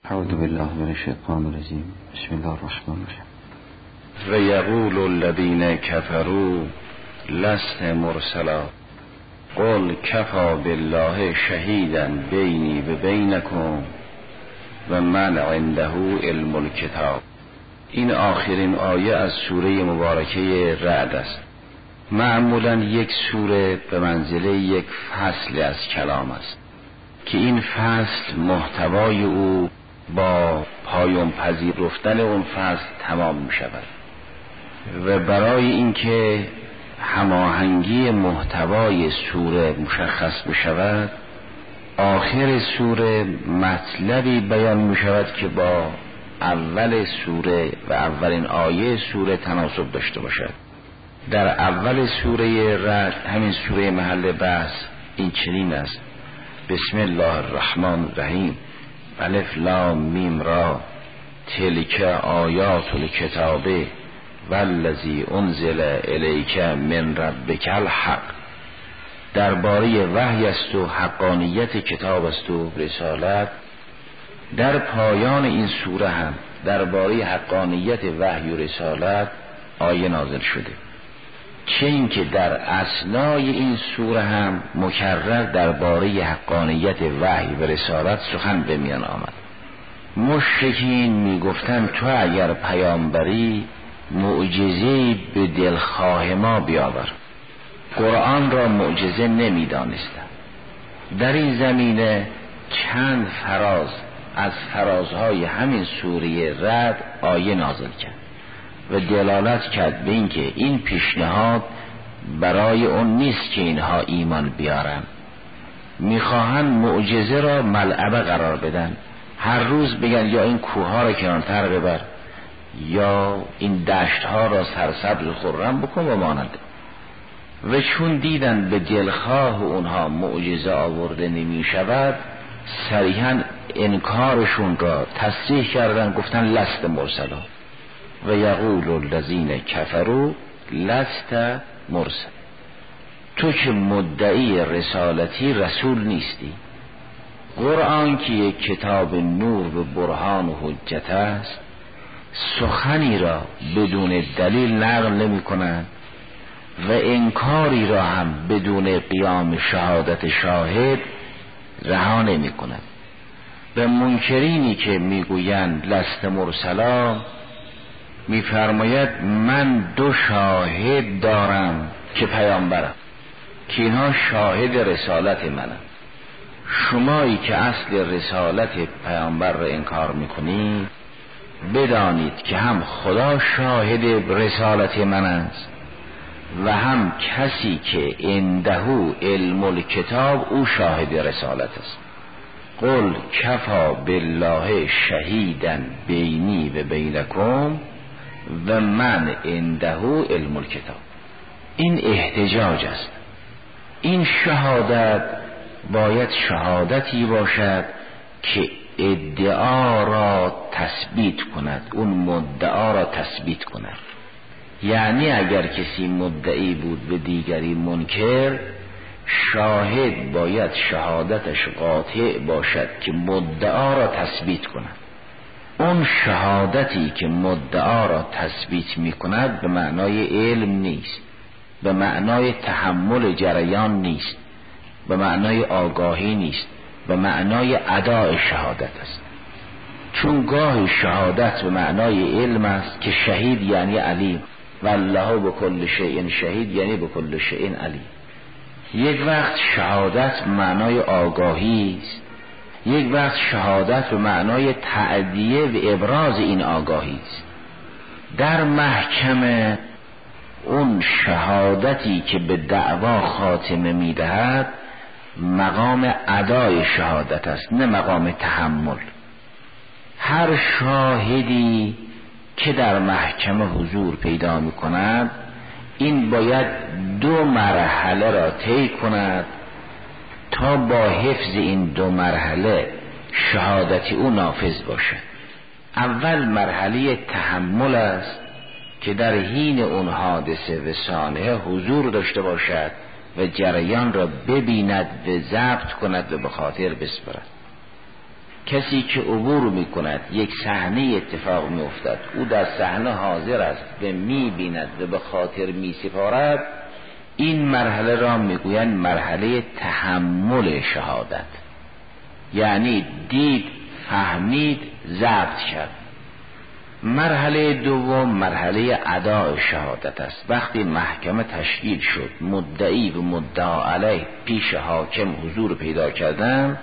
اعوذ بالله من الشیطان الرجیم. بسم الله الرحمن الرحیم. و یقول الذین کفروا لست مرسلا قل کفی بالله شهیدا بینی و بینکم و من عنده علم الکتاب. این آخرین آیه از سوره مبارکه رعد است. معمولا یک سوره به منزله یک فصل از کلام است که این فصل محتوای او با پایان پذیرفتن اون فصل تمام می شود و برای اینکه هماهنگی محتوای سوره مشخص بشود آخر سوره مطلبی بیان می شود که با اول سوره و اولین آیه سوره تناسب داشته باشد. در اول سوره رعد، همین سوره محل بحث، این چنین است: بسم الله الرحمن الرحیم الف لام میم را تلک آیات الکتاب والذی انزل الیک من ربک الحق. درباره وحی است و حقانیت کتاب است و رسالت. در پایان این سوره هم درباره حقانیت وحی و رسالت آیه نازل شده، چه این که در اثنای این سوره هم مکرر درباره حقانیت وحی و رسالت سخن به میان آمد. مشرکین میگفتند تو اگر پیامبری معجزه‌ای به دلخواه ما بیاور. قرآن را معجزه نمیدانستند. در این زمینه چند فراز از فرازهای همین سوره رعد آیه نازل کرد و دلالت کرد به اینکه این پیشنهاد برای اون نیست که اینها ایمان بیارن. میخواهن معجزه را ملعبه قرار بدن، هر روز بگن یا این کوه را کنارتر ببر یا این دشت ها را سرسبز و خرم بکن و مانند. و چون دیدن به دلخواه اونها معجزه آورده نمی شود، صریحا انکارشون را تصریح کردن، گفتن لست مرسلا. و یقول الذین کفروا لست مرسل. تو که مدعی رسالتی رسول نیستی. قرآن که یک کتاب نور و برهان و حجت است، سخنی را بدون دلیل نقل نمی کنند و انکاری را هم بدون قیام شهادت شاهد رها نمی کنند. به منکرینی که میگویند لست مرسلا میفرماید من دو شاهد دارم که پیامبرم، که اینها شاهد رسالت منم. شمایی که اصل رسالت پیامبر را انکار میکنید بدانید که هم خدا شاهد رسالت من است و هم کسی که عنده علم الکتاب او شاهد رسالت است. قل کفی بالله شهیدا بینی و بینکم و من عنده علم الکتاب. این احتجاج است. این شهادت باید شهادتی باشد که ادعا را تثبیت کند، اون مدعا را تثبیت کند. یعنی اگر کسی مدعی بود به دیگری منکر، شاهد باید شهادتش قاطع باشد که مدعا را تثبیت کند. اون شهادتی که مدعا را تثبیت می کند به معنای علم نیست، به معنای تحمل جریان نیست، به معنای آگاهی نیست، به معنای اداء شهادت است. چون گاه شهادت به معنای علم است که شهید یعنی علیم و الله بكل شیء شهید یعنی بكل شیء علیم. یک وقت شهادت معنای آگاهی است، یک وقت شهادت به معنای تأدیه و ابراز این آگاهی است. در محکمه اون شهادتی که به دعوا خاتمه میدهد مقام ادای شهادت است، نه مقام تحمل. هر شاهدی که در محکمه حضور پیدا می کند این باید دو مرحله را طی کند تا با حفظ این دو مرحله شهادتی او نافذ باشد. اول مرحله تحمل است که در حین اون حادثه و صحنه حضور داشته باشد و جریان را ببیند و ضبط کند و به خاطر بسپرد. کسی که عبور میکند یک صحنه اتفاق میافتد، او در صحنه حاضر است و میبیند و به خاطر میسپارد، این مرحله را میگویند مرحله تحمل شهادت. یعنی دید، فهمید، ضبط کرد. مرحله دوم مرحله اداء شهادت است. وقتی محکمه تشکیل شد، مدعی و مدعا علیه پیش حاکم حضور پیدا کردن،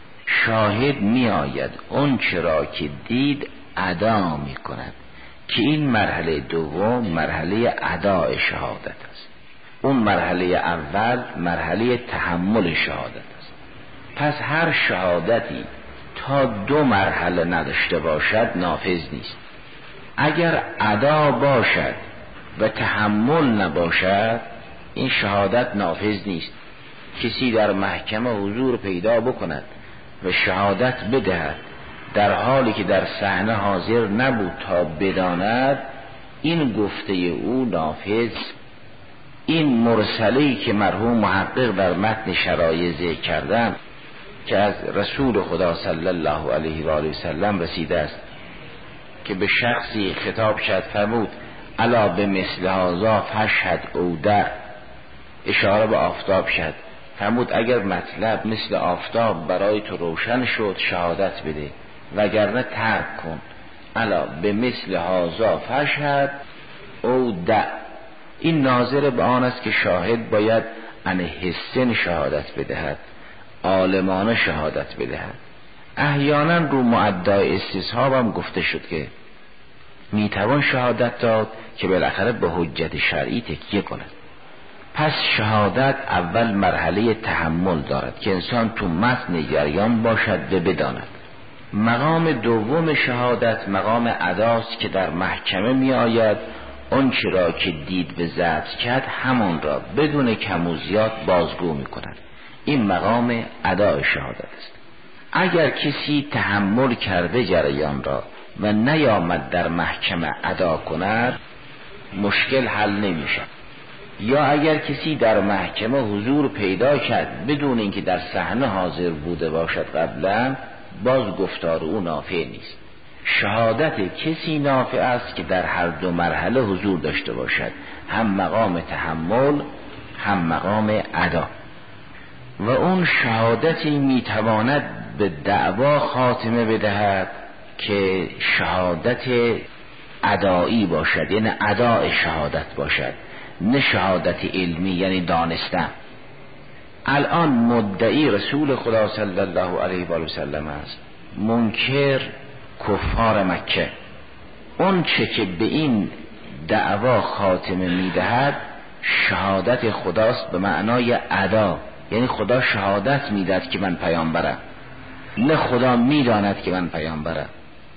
شاهد می آید اون چرا که دید ادا می کند، که این مرحله دوم مرحله اداء شهادت است. اون مرحله اول مرحله تحمل شهادت است. پس هر شهادتی تا 2 مرحله نداشته باشد نافذ نیست. اگر ادا باشد و تحمل نباشد، این شهادت نافذ نیست. کسی در محکمه حضور پیدا بکند و شهادت بدهد در حالی که در صحنه حاضر نبود تا بداند، این گفته او نافذ. این مرسلی که مرحوم محقق در متن شرایع ذکر کردن که از رسول خدا صلی الله علیه و آله و سلم رسیده است که به شخصی خطاب شد، فرمود الا به مثل هذا فشهد او در، اشاره به آفتاب شد، فرمود اگر مطلب مثل آفتاب برای تو روشن شد شهادت بده، وگرنه ترک کن. الا به مثل هذا فشهد او در، این ناظر به آن است که شاهد باید عن حسن شهادت بدهد، عالمانه شهادت بدهد. احیانا رو معدای استصحاب هم گفته شد که میتوان شهادت داد که بالاخره به حجت شرعی تکیه کند. پس شهادت اول مرحله تحمل دارد که انسان تو متن جریان باشد و بداند. مقام دوم شهادت مقام اداست که در محکمه می آید اون چرا که دید و ضبط کرد همان را بدون کم و زیاد بازگو می کند. این مقام اداء شهادت است. اگر کسی تحمل کرده جریان را و نیامد در محکمه ادا کند، مشکل حل نمیشه. یا اگر کسی در محکمه حضور پیدا کرد بدون اینکه در صحنه حاضر بوده باشد قبلا، باز گفتار او نافع نیست. شهادت کسی نافع است که در هر 2 مرحله حضور داشته باشد، هم مقام تحمل هم مقام ادا. و اون شهادتی میتواند به دعوا خاتمه بدهد که شهادت ادایی باشد، یعنی اداء شهادت باشد، نه شهادت علمی یعنی دانستن. الان مدعی رسول خدا صلی الله علیه و آله و سلم است، منکر کفار مکه. اون چه که به این دعوا خاتمه میدهد شهادت خداست به معنای ادا، یعنی خدا شهادت میدهد که من پیامبرم، نه خدا میداند که من پیامبرم.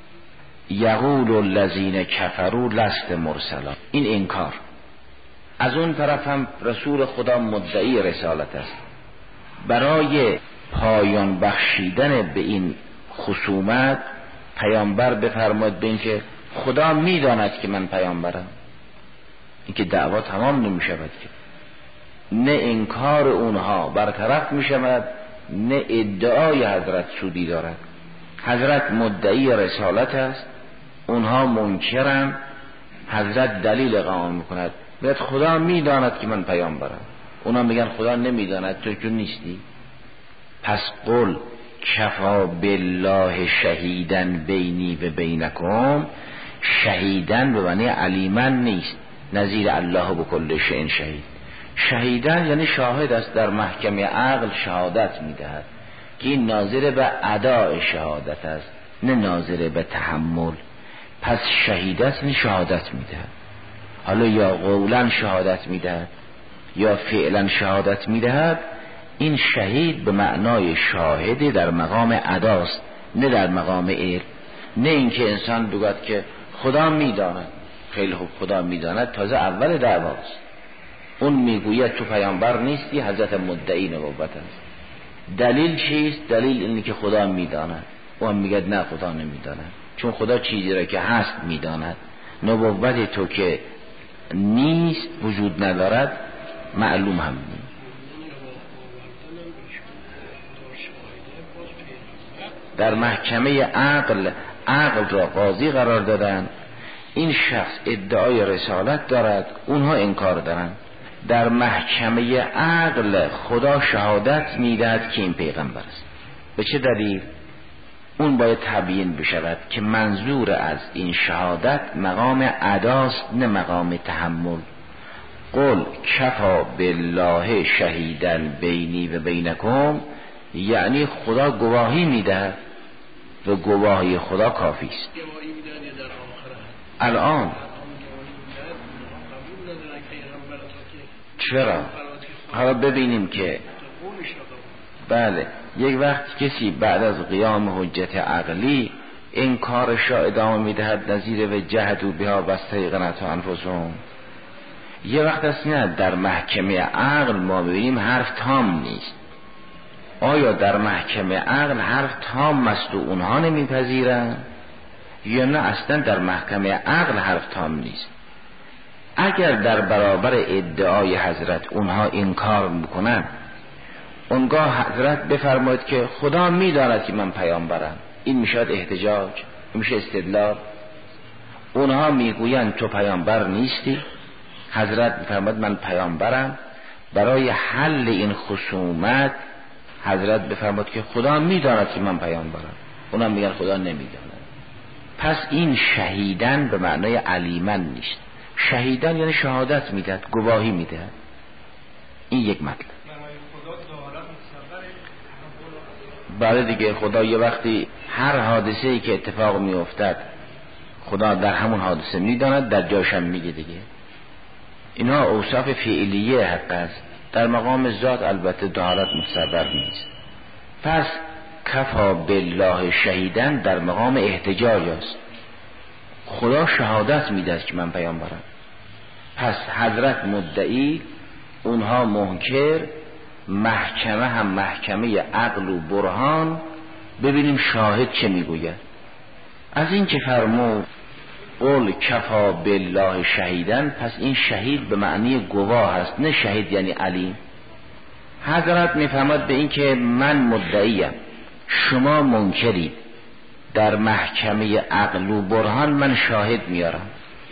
یقول الذین کفروا لست مرسلا، این انکار. از اون طرف هم رسول خدا مدعی رسالت است. برای پایان بخشیدن به این خصومت پیامبر بفرماید به این که خدا میداند که من پیامبرم، این که دعوا تمام نمی شود که نه انکار اونها برطرف می شود نه ادعای حضرت سودی دارد. حضرت مدعی رسالت است، اونها منکرن، حضرت دلیل قائم می کند باید خدا میداند که من پیامبرم، اونا میگن خدا نمیداند تو چون نیستی. پس قل کفا بالله شهیدن بینی و بینکم، شهیدن به معنی علیمن نیست، نظیر الله بکل شیء شهید. شهیدن یعنی شاهد است، در محکمه عقل شهادت میدهد که این ناظر به اداء شهادت است نه ناظر به تحمل. پس شهیدت یعنی شهادت میدهد، حالا یا قولا شهادت میدهد یا فعلا شهادت میدهد. این شهید به معنای شاهد در مقام اداست نه در مقام علم. نه اینکه انسان بگوید که خدا میداند، خیلی خوب خدا میداند تازه اول دعواست. اون میگوید تو پیامبر نیستی، حضرت مدعی نبوت است. دلیل چیست؟ دلیل اینه که خدا میداند. اون میگه نه خدا نمیداند، چون خدا چیزی را که هست میداند. نبوت تو که نیست، وجود ندارد، معلوم هم نیست. در محکمه عقل را قاضی قرار دادن. این شخص ادعای رسالت دارد، اونها انکار دارن. در محکمه عقل خدا شهادت میدهد که این پیغمبر است. به چه دلیل؟ اون باید تبیین بشود که منظور از این شهادت مقام اداست نه مقام تحمل. قل کفا بالله شهیدا بینی و بینکم، یعنی خدا گواهی میده و گواهی خدا کافی است. الان چرا؟ حالا ببینیم که بله یک وقت کسی بعد از قیام حجت عقلی این کارش را ادامه میدهد نظیر و جهدوا بها واستیقنتها انفسهم. یه وقت است نه در محکمه عقل ما ببینیم حرف تام نیست. آیا در محکمه عقل حرف تام است و اونها نمیپذیرن یا نه اصلا در محکمه عقل حرف تام نیست؟ اگر در برابر ادعای حضرت اونها انکار میکنن، اونگاه حضرت بفرماید که خدا میداند که من پیامبرم. این میشود احتجاج، میشه استدلال. اونها میگویند تو پیامبر نیستی، حضرت میفرماید من پیامبرم. برای حل این خصومت حضرت بفرماید که خدا میداند که من پیامبرم، اونا میگن خدا نمیداند. پس این شهیدن به معنای علیمن نیست. شهیدن یعنی شهادت میدهد، گواهی میدهد. این یک مطلب. بله دیگه، خدا یه وقتی هر حادثه‌ای که اتفاق میافتد خدا در همون حادثه میداند، در جاش هم میگه دیگه. اینها اوصاف فعلیه حق است. در مقام ذات البته دهالت متصور نیست. پس کفا بالله شهیدن در مقام احتجاج است. خدا شهادت میده که من پیامبرم. پس حضرت مدعی، اونها منکر، محکمه هم محکمه عقل و برهان. ببینیم شاهد چه میگوید. از این که فرمود قل کفا بالله شهیدن، پس این شهید به معنی گواه است، نه شهید یعنی علیم. حضرت میفهمد به این که من مدعیم، شما منکرید، در محکمه عقل و برهان من شاهد میارم.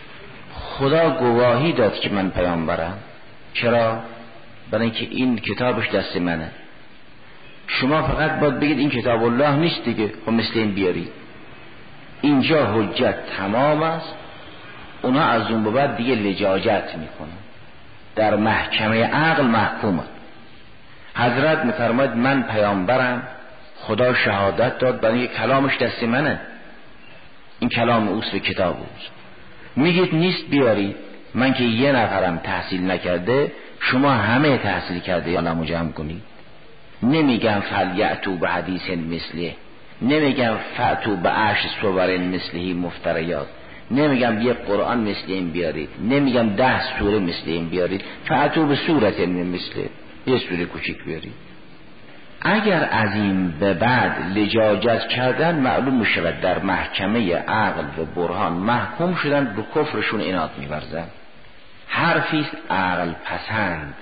خدا گواهی داد که من پیامبرم. چرا؟ برای اینکه این کتابش دست منه. شما فقط باید بگید این کتاب الله نیست دیگه، خب مثل این بیارید. اینجا حجت تمام است. اونا از اون به بعد دیگه لجاجت میکنن، در محکمه عقل محکومه. حضرت میفرماید من پیامبرم، خدا شهادت داد، برای اینکه کلامش دست منه، این کلام اوست و کتاب اوست. میگید نیست بیارید. من که یه نفرم تحصیل نکرده، شما همه تحصیل کرده یا نمو جمع کنید. نمیگم فلیأتوا بحدیث مثله، نمیگم فأتوا بعشر صور مثله مفتریات، نمیگم یک قرآن مثل این بیارید، نمیگم 10 سوره مثل این بیارید. فأتوا بسورة مثله، یه سوره کوچیک بیارید. اگر از این به بعد لجاجت کردن، معلوم میشود در محکمه عقل و برهان محکوم شدن، به کفرشون عناد می‌ورزن. حرفیست عقل پسند.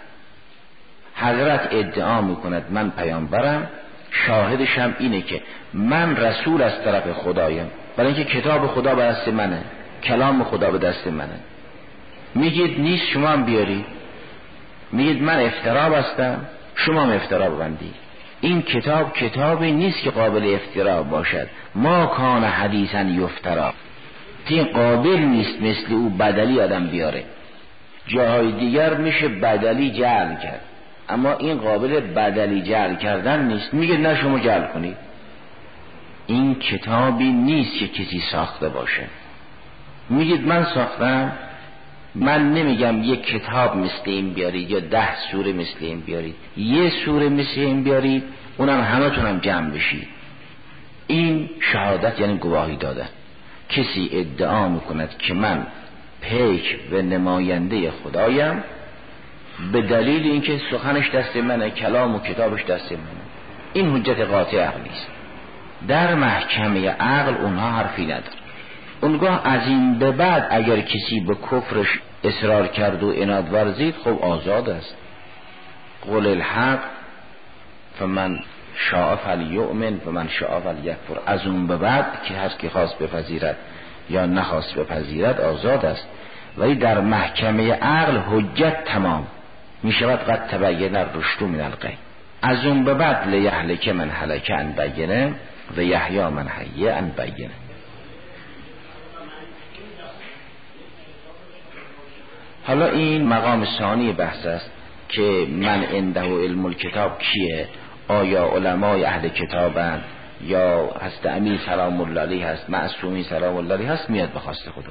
حضرت ادعا میکند من پیامبرم، شاهدشم اینه که من رسول از طرف خدایم، برای اینکه کتاب خدا به دست منه، کلام خدا به دست منه. میگید نیست، شما هم بیارید. میگید من افترا بستم، شما هم افترا ببندید. این کتاب کتابی نیست که قابل افترا باشد. ما کان حدیثا یفترا، این قابل نیست مثل او بدلی آدم بیاره. جاهای دیگر میشه بدلی جعل کرد، اما این قابل بدلی جعل کردن نیست. میگه نه شما جعل کنید. این کتابی نیست که کسی ساخته باشه. میگید من ساختم. من نمیگم یک کتاب مثل این بیارید یا 10 سوره مثل این بیارید، یه سوره مثل این بیارید، اونم همه تونم جمع بشید. این شهادت یعنی گواهی داده. کسی ادعا میکند که من پیک و نماینده خدایم، به دلیل اینکه سخنش دست منه، کلام و کتابش دست منه، این حجت قاطع عقلی است. در محکمه عقل اونها حرفی نداره. اونگاه از این به بعد اگر کسی به کفرش اصرار کرد و عناد ورزید، خب آزاد است. قول الحق فمن شاء فلیؤمن و من شاء فلیکفر. از اون به بعد که هر کی خواست بپذیرد یا نخواست بپذیرد آزاد است. ولی در محکمه عقل حجت تمام می شود. قد تبین الرشد من الغی. از اون به بعد لیهلک من هلک عن بینه و یحیی من حی عن بینه. حالا این مقام ثانی بحث است که من عنده علم الکتاب کیه؟ آیا علمای اهل کتابند یا هست امیر سلام الله علیه هست، معصومی سلام الله علیه هست؟ میاد به خواست خدا.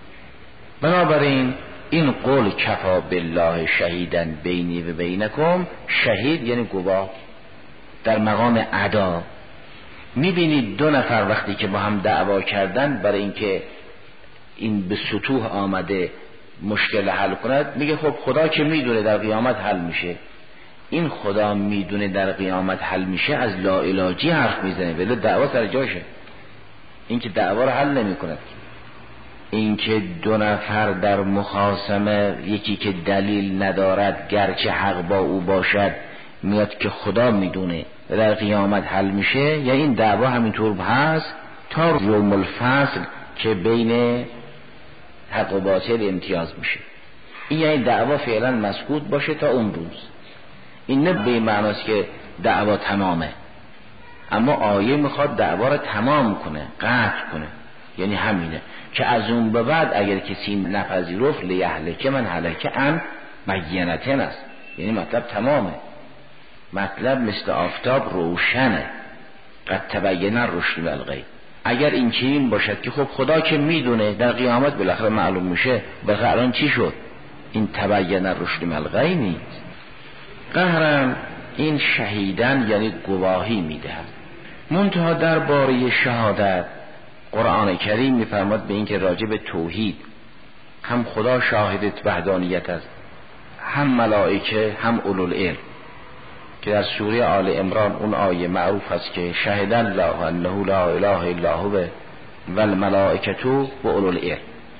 بنابراین این قول کفا بالله شهیدن بینی و بینکم، شهید یعنی گواه در مقام ادا. میبینید دو نفر وقتی که با هم دعوا کردن برای اینکه این به سطوح آمده مشکل حل کند، میگه خب خدا که میدونه در قیامت حل میشه. این خدا میدونه در قیامت حل میشه از لاعلاجی حرف میزنه، ولی دعوا سر جاشه. این که دعوا رو حل نمی کند. این که دو نفر در مخاصمه یکی که دلیل ندارد گرچه حق با او باشد میاد که خدا میدونه و در قیامت حل میشه، یا این دعوا همینطور هست تا یوم الفصل که بین حق و باطل امتیاز میشه. این یعنی دعوا فعلا مسکوت باشه تا اون روز. این نه به معناست که دعوا تمامه، اما آیه میخواد دعوا رو تمام کنه، قطع کنه. یعنی همینه که از اون به بعد اگر کسی نپذیرفت لیهلک من هلک عن بینه است. یعنی مطلب تمامه، مطلب مثل آفتاب روشنه. قد تبین الرشد من الغی. اگر این چنین باشد که خب خدا که میدونه در قیامت بالاخره معلوم میشه، بالاخره الان چی شد؟ این تبین الرشد من الغی نیست. قهرم این شهیدن یعنی گواهی میدهد. منتها درباره شهادت قرآن کریم میفرماد به این که راجع به توحید هم خدا شاهدت وحدانیت است، هم ملائکه، هم اولوالعلم، که در سوره آل عمران اون آیه معروف است که شهد الله انه لا اله الا هو و الملائکه و اولوالعلم.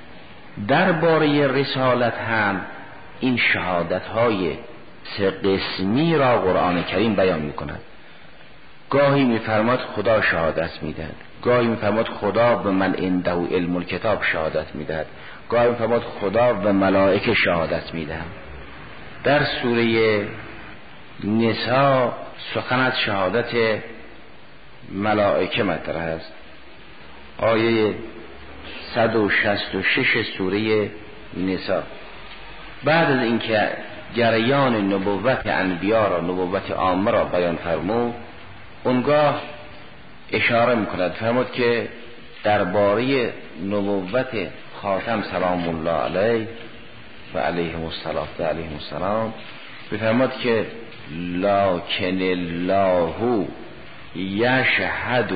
درباره رسالت هم این شهادت های سه قسمی را قرآن کریم بیان میکند. گاهی میفرماد خدا شهادت میدهد، گاهی میفرماد خدا به من عنده علم الکتاب شهادت میدهد، گاهی میفرماد خدا به ملائکه شهادت میدهد. در سوره نساء سخن از شهادت ملائکه مطرح است. آیه 166 سوره نساء. بعد از اینکه جریان نبوت انبیا را، نبوت عامه را بیان فرمود، اونگاه اشاره میکند، فرمود که درباره نبوت خاتم سلام الله علیه و علیهم السلام بفرماد که لکن الله یشهد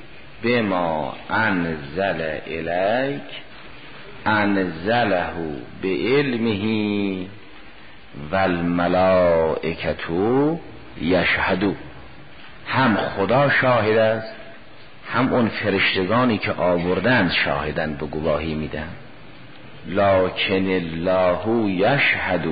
بما انزل الیک انزله بعلمه و الملائکه یشهدون. هم خدا شاهد است، هم اون فرشتگانی که آوردند شاهدند، به گواهی میدن. لکن الله یشهد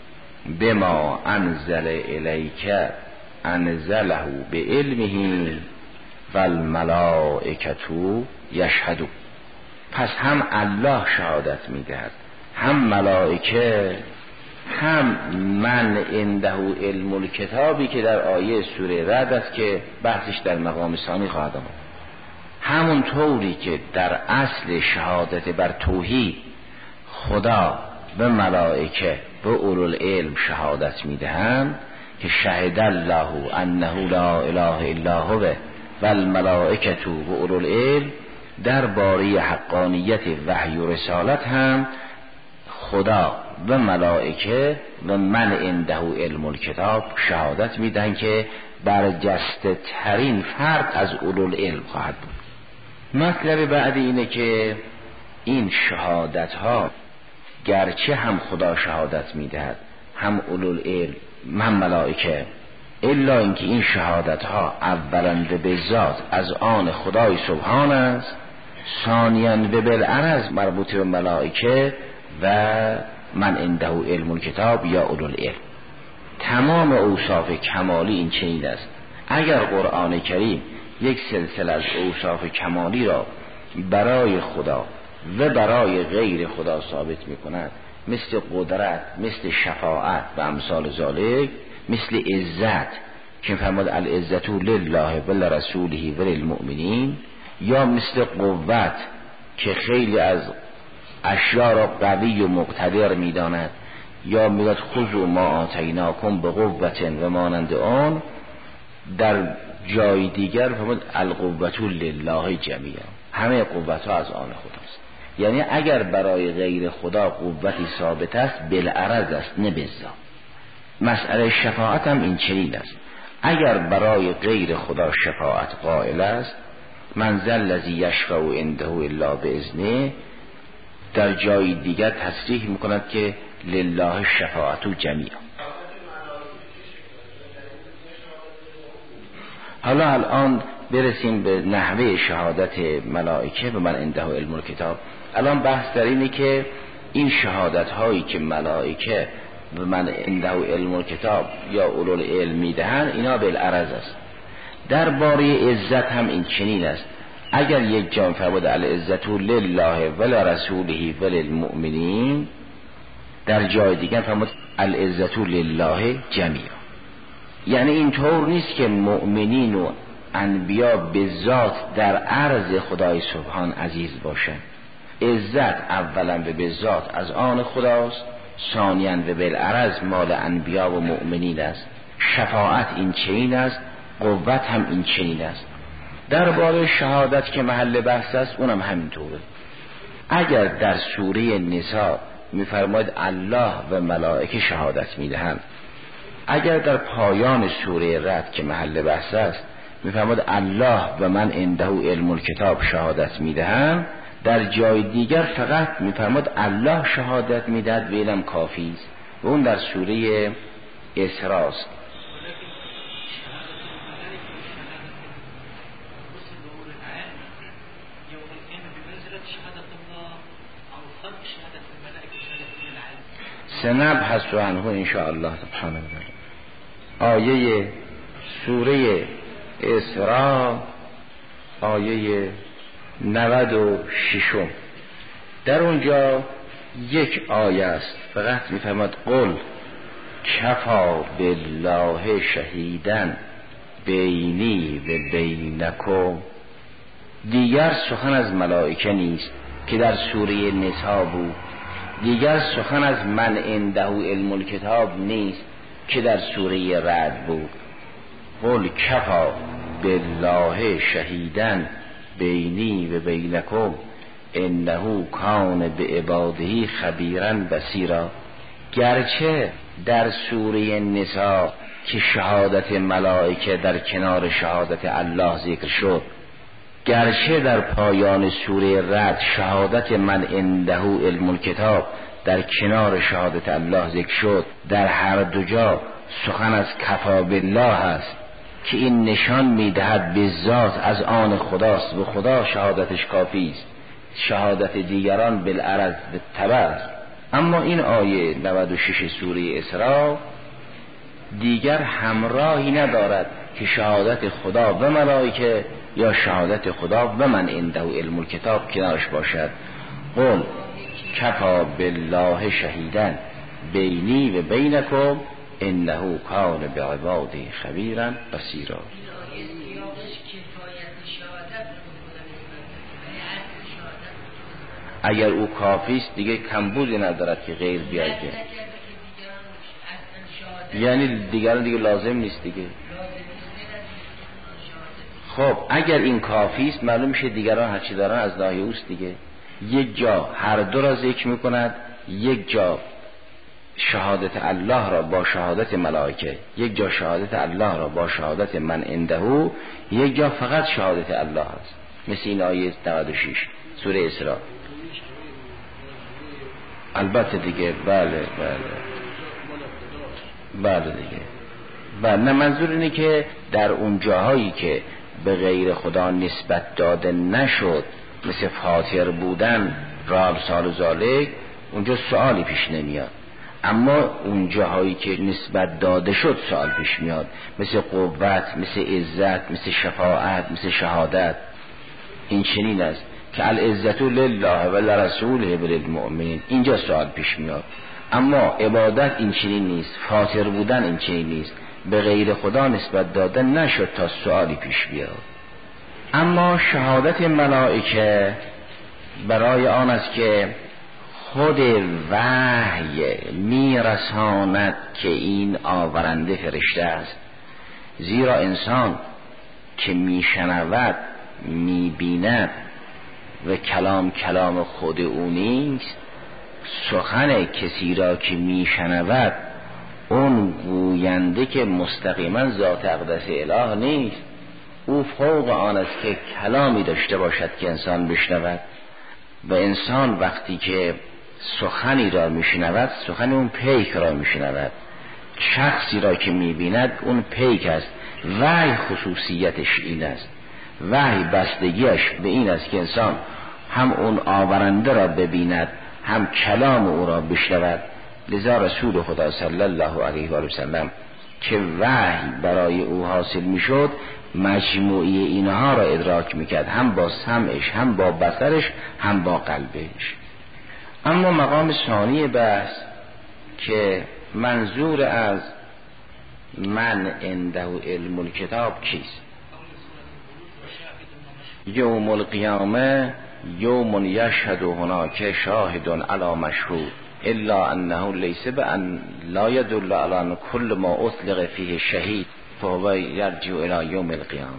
بما انزل الیک انزله بعلمه و الملائکه یشهدون. پس هم الله شهادت میدهد، هم ملائکه، هم من عنده علم الکتابی که در آیه سوره رعد است که بحثش در مقام ثانی خواهد آمد. همون طوری که در اصل شهادت بر توحید خدا و ملائکه و اولوالعلم شهادت میدهند که شهد الله انه لا اله الا هو و الملائکه و اولوالعلم، درباره حقانیت وحی و رسالت هم خدا و ملائکه و من عنده علم الکتاب شهادت میدن که برجسته ترین فرد از اولوالعلم خواهد بود. مطلب بعد اینه که این شهادت ها گرچه هم خدا شهادت میدهد، هم اولوالعلم، هم ملائکه، الا اینکه این شهادت ها اولا به ذات از آن خدای سبحان است، ثانیاً به بالعرض مربوط به ملائکه و من عنده علم الکتاب یا اولوالعلم. تمام اوصاف کمالی این چنین است. اگر قرآن کریم یک سلسله از اوصاف کمالی را برای خدا و برای غیر خدا ثابت می کند، مثل قدرت، مثل شفاعت و امثال ذالک، مثل عزت که فرمود العزت لله و لرسوله و للمؤمنین، یا مثل قوت که خیلی از اشیاء را قوی و مقتدر می داند، یا میگوید خذوا ما آتیناکم بقوة و مانند آن. در جای دیگر فرمود القوة لله جمیعا، همه قوت ها از آن خداست. یعنی اگر برای غیر خدا قوتی ثابت است بالعرض است نه بالذات. مسئله شفاعت هم این چنین است، اگر برای غیر خدا شفاعت قائل است، من ذا الذی یشفع عنده الا باذنه، در جای دیگر تصریح میکند که لله شفاعت جمیعا. حالا الان برسیم به نحوه شهادت ملائکه و من عنده علم الکتاب. الان بحث در اینه که این شهادت هایی که ملائکه و من عنده علم الکتاب یا اولو العلم میدهن اینا بالعرض است. درباره عزت هم این چنین است، اگر یک جا فرمود العزت لله و لرسوله و للمؤمنین، در جای دیگر فرمود العزت لله جمیعا. یعنی اینطور نیست که مؤمنین و انبیا به ذات در عرض خدای سبحان عزیز باشند. عزت اولا به ذات از آن خداست، ثانیاً و بالعرض مال انبیا و مؤمنین است. شفاعت این چنین است، قوت هم این چنین است. درباره شهادت که محل بحث است اونم همینطوره. اگر در سوره نساء می‌فرماید الله و ملائکه شهادت میدهند، اگر در پایان سوره رعد که محل بحث است می‌فرماید الله و من عنده علم الکتاب شهادت میدهند، در جای دیگر فقط می‌فرماید الله شهادت میدهد و اینم کافی است، و اون در سوره اسراء است. سنبحث عنه ان شاء الله سبحانه و تعالی. آیه سوره اسراء آیه 96، در اونجا یک آیه است فقط میفرماد قل کفا بالله شهیدا بینی و بینکم. دیگر سخن از ملائکه نیست که در سوره نساء بود، دیگر سخن از من عنده علم الکتاب نیست که در سوره رعد بود. قل کفا بالله شهیدا بینی و بینکم انه کان بعباده خبیرا بصیرا. گرچه در سوره نساء که شهادت ملائکه در کنار شهادت الله ذکر شد، گرچه در پایان سوره رعد شهادت من عنده علم الکتاب در کنار شهادت الله ذکر شد، در هر دو جا سخن از کفا بالله است که این نشان میدهد به ذات از آن خداست و خدا شهادتش کافی است، شهادت دیگران بالعرض بالتبع است. اما این آیه 96 سوره اسراء دیگر همراهی ندارد که شهادت خدا و ملائکه یا شهادت خدا و من عنده علم الکتاب کنارش باشد. قل کفا بالله شهیدا بینی و بینکم انه کان بعباده خبیرا بصیرا. اگر او کافی است دیگه کمبودی ندارد که غیر بیاد، یعنی دیگران دیگه لازم نیست دیگه. خب اگر این کافی است معلوم میشه دیگران هرچی دارن از ناحیه اوست دیگه. یک جا هر دو را ذکر میکند، یک جا شهادت الله را با شهادت ملائکه، یک جا شهادت الله را با شهادت من عنده، یک جا فقط شهادت الله است، مثل این آیه 96 سوره اسراء. البته دیگه بله دیگه بله. نه منظور اینه که در اون جاهایی که به غیر خدا نسبت داده نشد، مثل فاطر بودن، راب سال و ذالک، اونجا سوالی پیش نمیاد. اما اون جاهایی که نسبت داده شد سوال پیش میاد، مثل قوت، مثل عزت، مثل شفاعت، مثل شهادت. این چنین است که العزت لله و لرسوله وللمؤمنین، اینجا سوال پیش میاد. اما عبادت این چنین نیست، فاطر بودن این چنین نیست، به غیر خدا نسبت دادن نشد تا سوالی پیش بیاد. اما شهادت ملائکه برای آن است که خود وحی میرساند که این آورنده فرشته است. زیرا انسان که میشنود میبیند و کلام خود او نیست، سخن کسی را که میشنود اون گوینده که مستقیما ذات اقدس اله نیست، او فوق آن است که کلامی داشته باشد که انسان بشنود. و انسان وقتی که سخنی را میشنود، سخن اون پیک را میشنود. شخصی را که میبیند اون پیک است. وحی خصوصیتش این است، وحی بستگیش به این است که انسان هم اون آورنده را ببیند، هم کلام او را بشنود. لذا رسول خدا صلی الله علیه و سلم که وحی برای او حاصل میشد، مجموعی اینها را ادراک میکرد، هم با سمعش، هم با بصرش، هم با قلبش. اما مقام ثانی بحث که منظور از من عنده علم الکتاب کیست؟ یوم القیامه یوم یشهد هناک شاهد علی مشهود الا انه لیس بان لا يدل علی كل ما اطلق فیه شهید فهو یرجع الی یوم القیامه.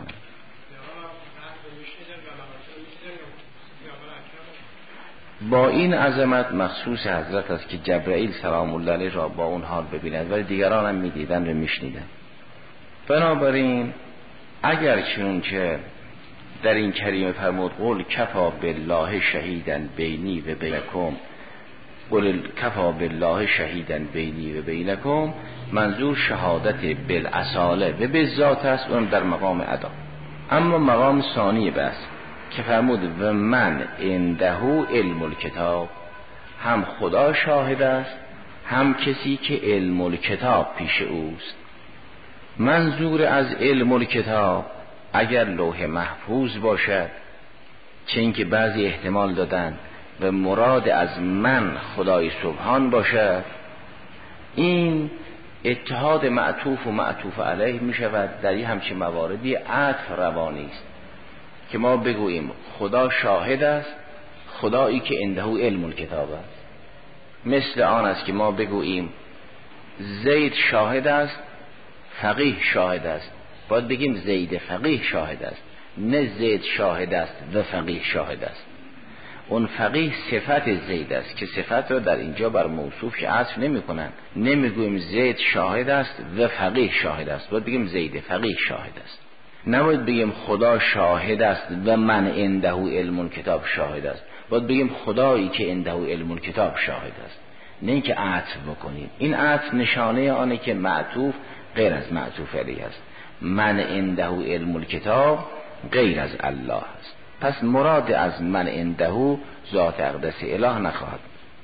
با این عظمت مخصوص حضرت است که جبرائیل سلام الله علیه را با اون حال ببیند، ولی دیگران هم میدیدن و میشنیدن. بنابراین اگر چنانچه در این کریمه فرمود قل کفا بالله شهیدا بینی و بینکم، قل کفا بالله شهیدا بینی و بینکم، منظور شهادت بالاصاله و بالذات است، اون در مقام ادا. اما مقام ثانی بس که فرمود و من عنده علم الکتاب، هم خدا شاهد است، هم کسی که علم الکتاب پیش اوست. منظور از علم الکتاب اگر لوح محفوظ باشد، چون که بعضی احتمال دادن و مراد از من خدای سبحان باشد، این اتحاد معطوف و معطوف علیه می شود. در این همچین مواردی عطف روانی است که ما بگوییم خدا شاهد است، خدایی که عنده علم الکتاب است. مثل آن است که ما بگوییم زید شاهد است، فقیه شاهد است. باید بگیم زید فقیه شاهد است، نه زید شاهد است و فقیه شاهد است. اون فقیه صفت زید است که صفت را در اینجا بر موصوف عطف نمی کنند. نمیگوییم زید شاهد است و فقیه شاهد است، باید بگیم زید فقیه شاهد است. نباید بگیم خدا شاهد است و من عنده علم الکتاب شاهد است، باید بگیم خدایی که عنده علم الکتاب شاهد است، نه اینکه عطف بکنیم. این عطف نشانه آنه که معطوف غیر از معطوف علیه است. من عنده علم الکتاب غیر از الله است. پس مراد از من عنده ذات اقدس اله نخواهد.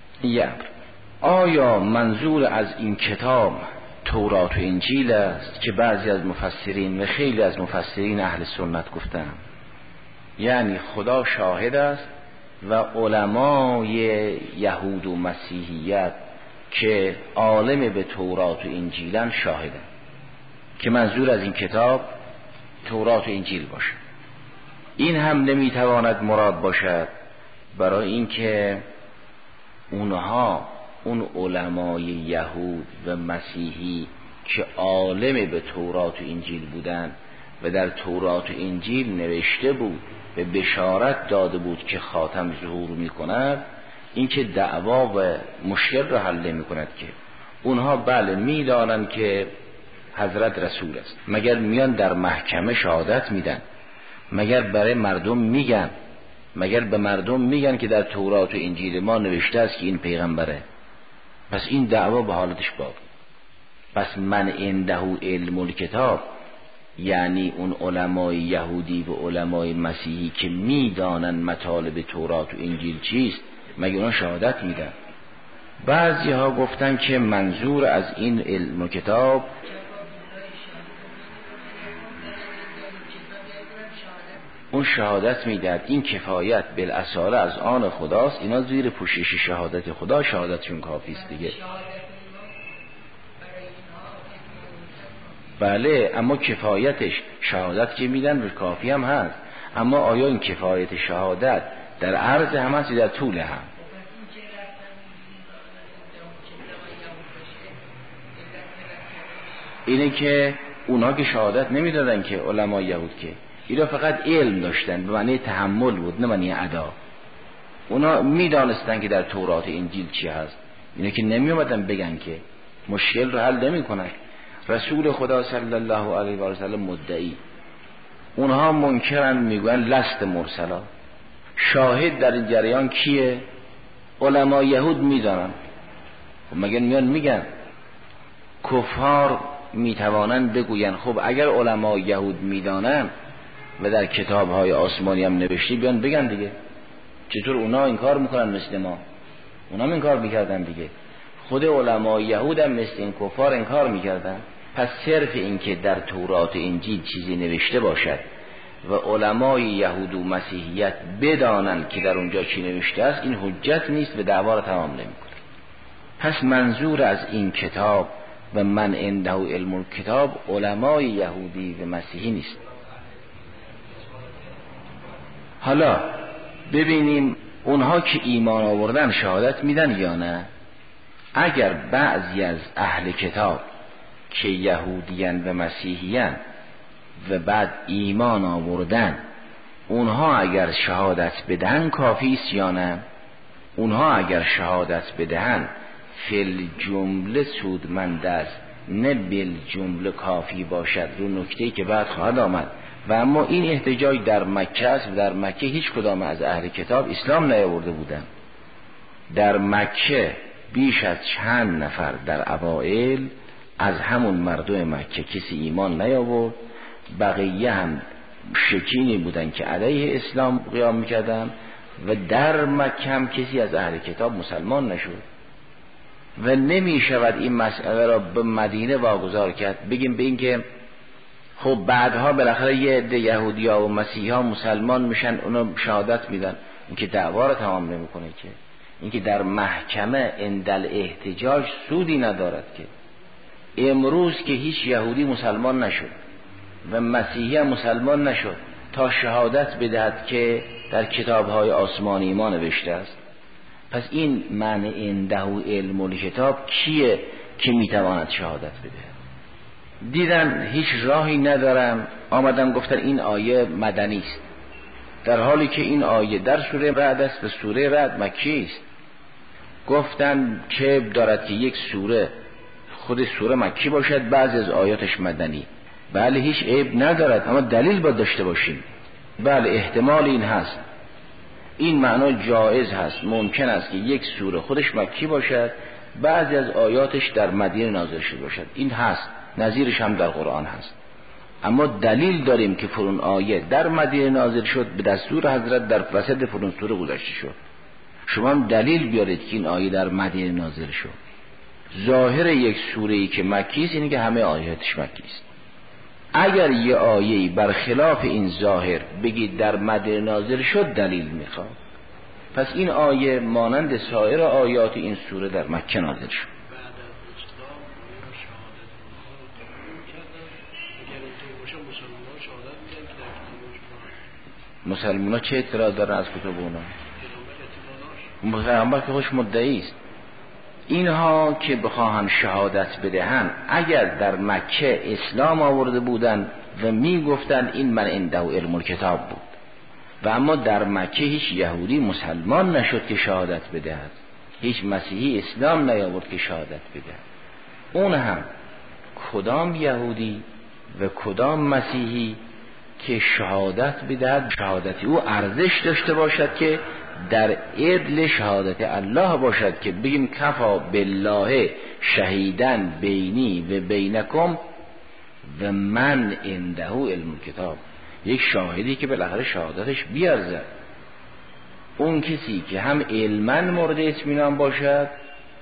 آیا منظور از این کتاب تورات و انجیل است که بعضی از مفسرین و خیلی از مفسرین اهل سنت گفتن؟ یعنی خدا شاهد است و علمای یهود و مسیحیت که عالم به تورات و انجیلن شاهدن که منظور از این کتاب تورات و انجیل باشه. این هم نمیتواند مراد باشد، برای اینکه اونها اون علمای یهود و مسیحی که عالم به تورات و انجیل بودند و در تورات و انجیل نوشته بود و بشارت داده بود که خاتم ظهور میکند، این که دعوا و مشکل را حل نمیکند. که اونها بله میدانند که حضرت رسول است، مگر میان در محکمه شهادت میدن؟ مگر برای مردم میگن؟ مگر به مردم میگن که در تورات و انجیل ما نوشته است که این پیغمبره؟ پس این دعوا به حالتش باقی. پس من عنده علم الکتاب یعنی اون علمای یهودی و علمای مسیحی که میدانن مطالب تورات و انجیل چیست، مگر اون شهادت میدن؟ بعضی ها گفتن که منظور از این علم و کتاب اون شهادت میدهد، این کفایت بالاصاله از آن خداست، اینا زیر پوشش شهادت خدا شهادتشون کافی است دیگه. بله، اما کفایتش شهادت که میدن کافی هم هست، اما آیا این کفایت شهادت در عرض هم هست یا در طول هم؟ اینه که اونا که شهادت نمیدادن که علمای یهود که اینا فقط علم داشتن، به معنی تحمل بود نه معنی ادا. اونا میدانستن که در تورات انجیل چی هست، اینا که نمیومدن بگن که مشکل رو حل نمیکنن. رسول خدا صلی الله علیه و سلم مدعی، اونها منکرن، میگن لست مرسلا. شاهد در این جریان کیه؟ علمای یهود میدانن. خب مگه میگن کفار میتوانن بگوین خب اگر علمای یهود میدانن و در کتاب‌های آسمانی هم نوشتی بیان بگن دیگه. چطور اونا این کار میکنن مثل ما؟ اونا هم این کار میکردن دیگه. خود علمای یهود هم مثل این کفار این کار میکردن. پس صرف این که در تورات انجیل چیزی نوشته باشد و علمای یهود و مسیحیت بدانند که در اونجا چی نوشته است، این حجت نیست و دعوا را تمام نمیکنه. پس منظور از این کتاب و من عنده علم الکتاب علمای یهودی و مسیحی نیست. حالا ببینیم اونها که ایمان آوردن شهادت میدن یا نه. اگر بعضی از اهل کتاب که یهودیان و مسیحیان و بعد ایمان آوردن، اونها اگر شهادت بدهن کافی است یا نه؟ اونها اگر شهادت بدهن فی الجمله سودمند است، نه بالجمله کافی باشد. رو نکته‌ای که بعد خواهد آمد. و اما این احتجاج در مکه است و در مکه هیچ کدام از اهل کتاب اسلام نیاورده بودند. در مکه بیش از چند نفر در اوائل از همون مردم مکه کسی ایمان نیاورد، بقیه هم شکینی بودن که علیه اسلام قیام میکردن و در مکه هم کسی از اهل کتاب مسلمان نشد. و نمی شود این مسئله را به مدینه واگذار کرد، بگیم به این که خب بعدها بالاخره یه عده یهودی‌ها و مسیحی‌ها مسلمان میشن، اونا شهادت میدن. این که دعوا رو تمام نمیکنه که. این که در محکمه اندل احتجاج سودی ندارد که. امروز که هیچ یهودی مسلمان نشد و مسیحی هم مسلمان نشد تا شهادت بدهد که در کتاب‌های آسمانی ما نوشته است. پس این معنی عنده علم الکتاب کیه که میتواند شهادت بده؟ دیدن هیچ راهی ندارم، آمدن گفتن این آیه مدنی است، در حالی که این آیه در سوره رعد است و سوره رعد مکی است. گفتن که دارد که یک سوره خود سوره مکی باشد، بعضی از آیاتش مدنی. بله هیچ عیب ندارد، اما دلیل باید داشته باشیم. بله احتمال این هست، این معنا جایز هست، ممکن است که یک سوره خودش مکی باشد، بعضی از آیاتش در مدینه نازل شده باشد. این هست، نظیرش هم در قرآن هست. اما دلیل داریم که فرون آیه در مدینه نازل شد، به دستور حضرت در وسط فرون سوره گذاشته شد. شما هم دلیل بیارید که این آیه در مدینه نازل شد. ظاهر یک سوره‌ای که مکی است اینه که همه آیاتش مکی است. اگر یه آیه‌ای برخلاف این ظاهر بگید در مدینه نازل شد، دلیل میخواد. پس این آیه مانند سایر آیات این سوره در مکه نازل شد. مسلمان ها چه اطلاع دارن از کتب اونا؟ پیغمبر که خوش مدعی است. اینها که بخواهن شهادت بدهن اگر در مکه اسلام آورده بودن و می گفتن این من عنده علم الکتاب بود و اما در مکه هیچ یهودی مسلمان نشد که شهادت بدهد، هیچ مسیحی اسلام نیاورد که شهادت بدهد. اون هم کدام یهودی و کدام مسیحی که شهادت بدهد شهادتی او ارزش داشته باشد که در عدل شهادت الله باشد که بگیم کفا بالله شهیدن بینی و بینکم و من عنده علم کتاب. یک شاهدی که بالاخره شهادتش بیارزد. اون کسی که هم علما مورد اطمینان باشد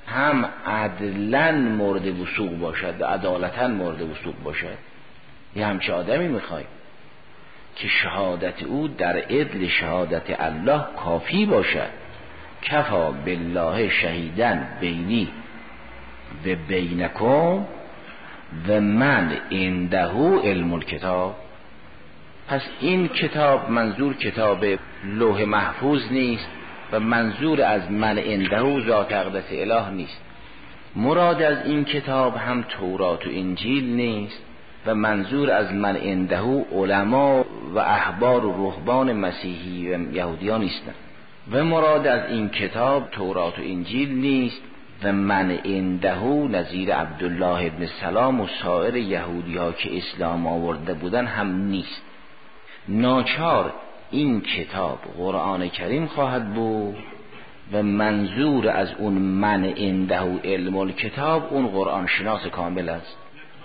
هم عدلاً مورد وثوق باشد و عدالتاً مورد وثوق باشد. یه همچه آدمی میخوای که شهادت او در عدل شهادت الله کافی باشد. کفا بالله شهیدن بینی و بینکم و من عنده علم الکتاب. پس این کتاب منظور کتاب لوح محفوظ نیست و منظور از من عنده ذات اقدس اله نیست. مراد از این کتاب هم تورات و انجیل نیست و منظور از من عنده علما و احبار و رهبان مسیحی و یهودیان نیستند. و مراد از این کتاب تورات و انجیل نیست و من عنده نظیر عبدالله ابن سلام و سایر یهودی ها که اسلام آورده بودن هم نیست. ناچار این کتاب قرآن کریم خواهد بود و منظور از اون من عنده علم الکتاب اون قرآن شناس کامل است.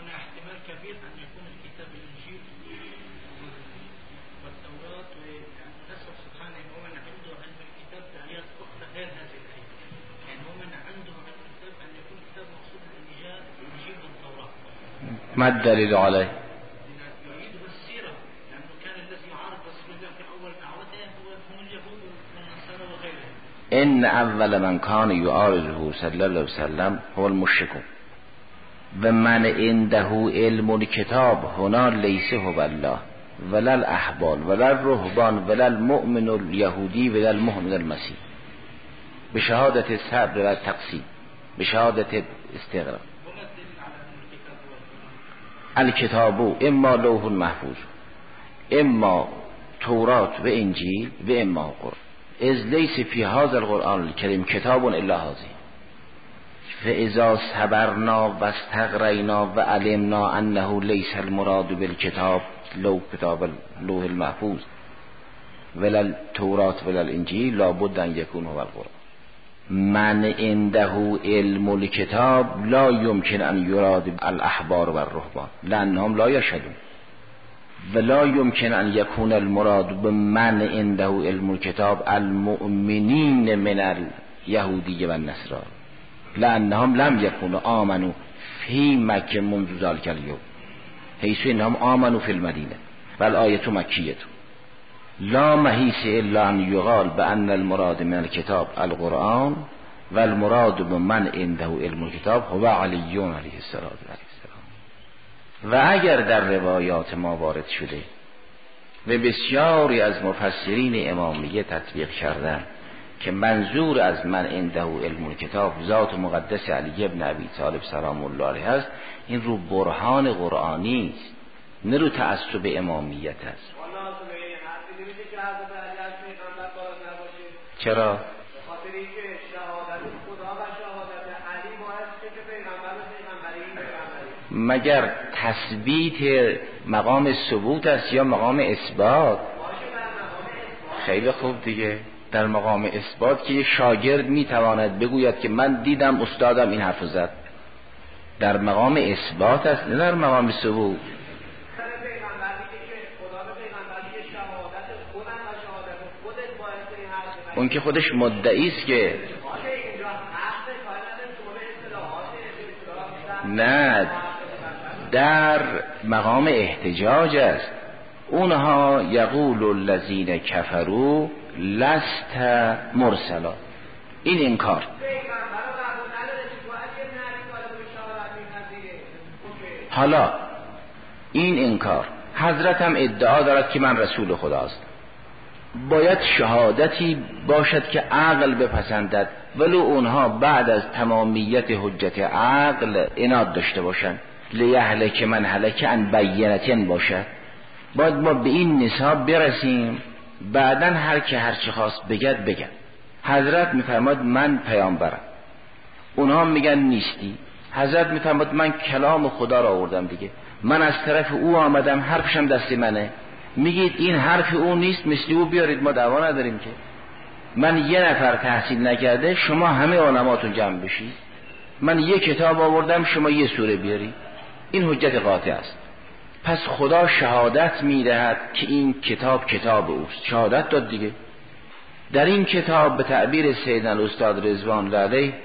ما الدليل عليه؟ ان اول من كان يعارضه صلى الله عليه وسلم هو المشركون و من عنده علم الكتاب هنا ليس هو الله ولا الاحبار ولا الرهبان ولا المؤمن اليهودي ولا المؤمن المسيح بشهادة الصبر و تقسیم بشهادة استغراق. الکتابو اما لوح محفوظ اما تورات و انجیل و اما قرآن از لیس فی هذا القرآن الکریم کتاب الا هذه فاذا صبرنا و استقرینا و علمنا انه لیس المراد بالکتاب لو کتاب لوح المحفوظ ولا التورات ولا الانجیل لابد ان یکون هو القرآن. من عنده علم الكتاب لا يمكن ان يراد الاحبار والرهبان لانهم لا يشهدون ولا يمكن ان يكون المراد بمن عنده علم الكتاب المؤمنين من اليهودي والنصارى لانهم لم يكونوا آمنوا في مكة منذ ذلك اليوم حيث انهم آمنوا في المدينة والآية مكية لا محيص الا ان يقال بان المراد من الكتاب القرآن والمراد بمن عنده علم الكتاب هو علی علیه السلام. و اگر در روایات ما وارد شده و بسیاری از مفسرین امامیه تطبیق کردن که منظور از من عنده علم الکتاب ذات مقدس علی ابن ابی طالب سلام الله علیه است، این رو برهان قرآنی است نه رو تعصب امامیت است. چرا؟ مگر تثبیت مقام ثبوت است یا مقام اثبات؟ خیلی خوب دیگه، در مقام اثبات که یک شاگرد میتواند بگوید که من دیدم استادم این حرف زد، در مقام اثبات است نه در مقام ثبوت. اون که خودش مدعی است که نه، در مقام احتجاج است. اونها یقول الذین کفروا لست مرسلا، این انکار. حالا این انکار حضرت هم ادعا دارد که من رسول خداست، باید شهادتی باشد که عقل بپسندد، ولو اونها بعد از تمامیت حجت عقل عناد داشته باشند. لیهلک من هلک عن بینة باشد. باید ما به این نصاب برسیم، بعداً هر که هر چی خواست بگد. حضرت میفرماد من پیامبرم، اونها میگن نیستی. حضرت میفرماد من کلام خدا را آوردم دیگه، من از طرف او آمدم، حرفشم دست منه. میگید این حرف او نیست، مثل او بیارید، ما دعوا نداریم که. من یه نفر تحصیل نکرده، شما همه علماتون جمع بشید. من یه کتاب آوردم، شما یه سوره بیاری، این حجت قاطع است. پس خدا شهادت میدهد که این کتاب اوست، شهادت داد دیگه. در این کتاب به تعبیر سیدنا الاستاد رضوان الله علیه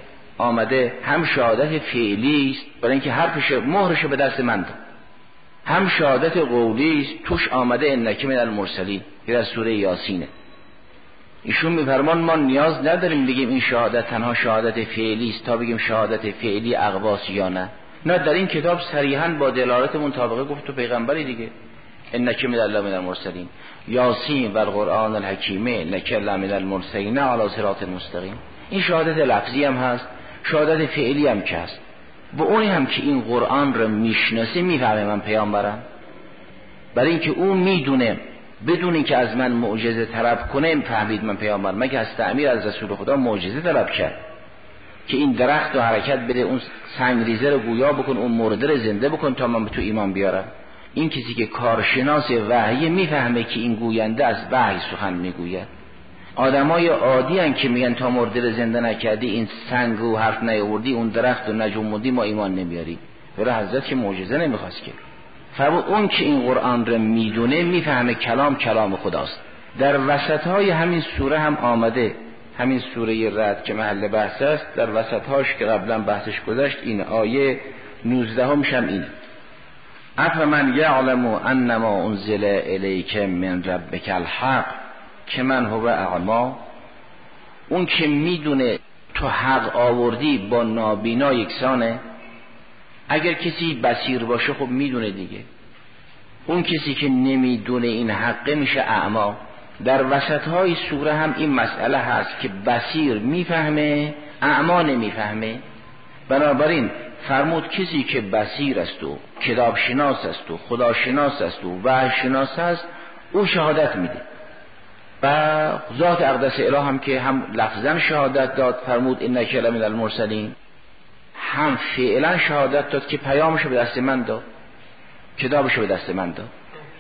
آمده هم شهادت فعلی است برای اینکه حرفش مهرش به دست من داد، هم شهادت قولی است توش آمده انک من المرسلین که در سوره یاسینه. ایشون میفرمان ما نیاز نداریم بگیم این شهادت تنها شهادت فعلی است تا بگیم شهادت فعلی اقواس یا نه. نه، در این کتاب صریحا با دلالت مطابقه گفت تو پیغمبری دیگه، انک من المرسلین، یاسین و القرآن الحکیم انک من المرسلین علی صراط مستقیم. این شهادت لفظی هم هست، شهادت فعلی هم که هست. با اونی هم که این قرآن رو میشناسه میفهمه من پیامبرم، برای اینکه اون میدونه بدون اینکه از من معجزه طلب کنه فهمید من پیامبرم. مگه از تعمیر از رسول خدا معجزه طلب کرد که این درخت رو حرکت بده، اون سنگریزه رو گویا بکن، اون مرده رو زنده بکن تا من به تو ایمان بیارم؟ این کسی که کارشناس وحی میفهمه که این گوینده از وحی سخن میگوید. آدمای عادی هن که میگن تا مرده رو زنده نکردی، این سنگ رو حرف نیاوردی، اون درخت رو نجوموندی، ما ایمان نمیاریم. ولی حضرت که معجزه نمیخواست که. فرمود اون که این قرآن رو میدونه میفهمه کلام خداست. در وسطهای همین سوره هم آمده، همین سوره رعد که محل بحث است، در وسطهاش که قبلا بحثش گذشت، این آیه 19 هم اینه: افمن یعلم انما انزل الیک من ربک الحق که من هو اعما. اون که میدونه تو حق آوردی با نابینا یکسانه. اگر کسی بصیر باشه خب میدونه دیگه. اون کسی که نمیدونه این حقه میشه اعما. در وسطهای سوره هم این مسئله هست که بصیر میفهمه، اعما نمیفهمه. بنابراین فرمود کسی که بصیر است و کتاب شناس است و خدا شناس است و وحی شناس است او شهادت میده. و ذات اقدس اله هم که هم لفظا شهادت داد، فرمود انک لمن المرسلین، هم فعلا شهادت داد که پیامشو به دست من داد، کتابشو به دست من داد.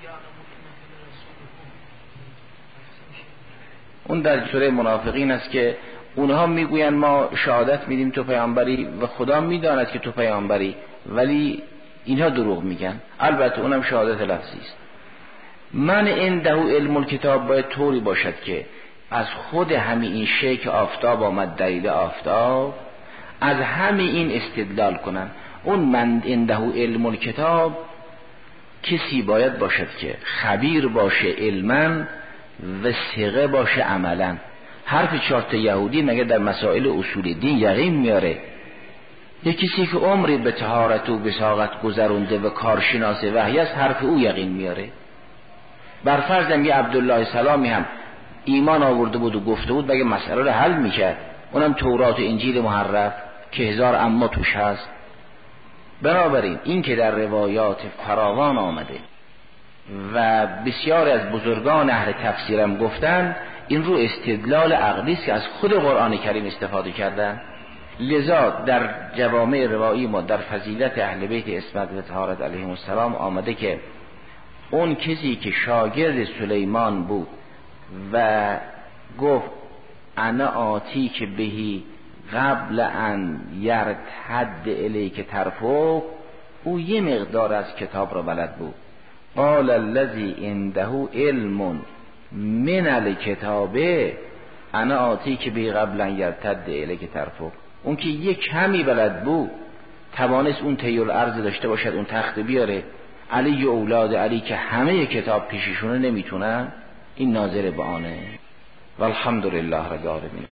اون در سوره منافقین است که اونها میگوین ما شهادت میدیم تو پیامبری و خدا میداند که تو پیامبری، ولی اینها دروغ میگن. البته اونم شهادت لفظی است. من عنده علم الکتاب باید طوری باشد که از خود همین این شی که آفتاب آمد دلیل آفتاب، از همین این استدلال کنن. اون من عنده علم الکتاب کسی باید باشد که خبیر باشه علما و ثقه باشه عملا. حرف چارت یهودی مگه در مسائل اصول دین یقین میاره؟ یک کسی که عمری به طهارت و بساغت گذرونده و کارشناس وحی است حرف او یقین میاره. بر فرضم یه عبدالله سلامی هم ایمان آورده بود و گفته بود مگه مسئله رو حل میکرد؟ اونم تورات و انجیل محرف که 1000 اما توش هست. بنابراین این که در روایات فراوان آمده و بسیار از بزرگان اهل تفسیرم گفتن، این رو استدلال عقلی است که از خود قرآن کریم استفاده کردن. لذا در جوامع روایی ما در فضیلت اهل بیت عصمت و طهارت علیهم السلام آمده که اون کسی که شاگرد سلیمان بود و گفت انا آتی که بهی قبل ان یرتد الیک طرفک، او یه مقدار از کتاب را بلد بود. قال الذی عنده علم من الکتاب انا آتی که بهی قبل ان یرتد الیک طرفک. اون که یه کمی بلد بود توانست اون طی الارض داشته باشد، اون تخت بیاره. علی و اولاد علی که همه کتاب پیششونه نمیتونن، این ناظر به آنه. والحمدلله رب العالمین.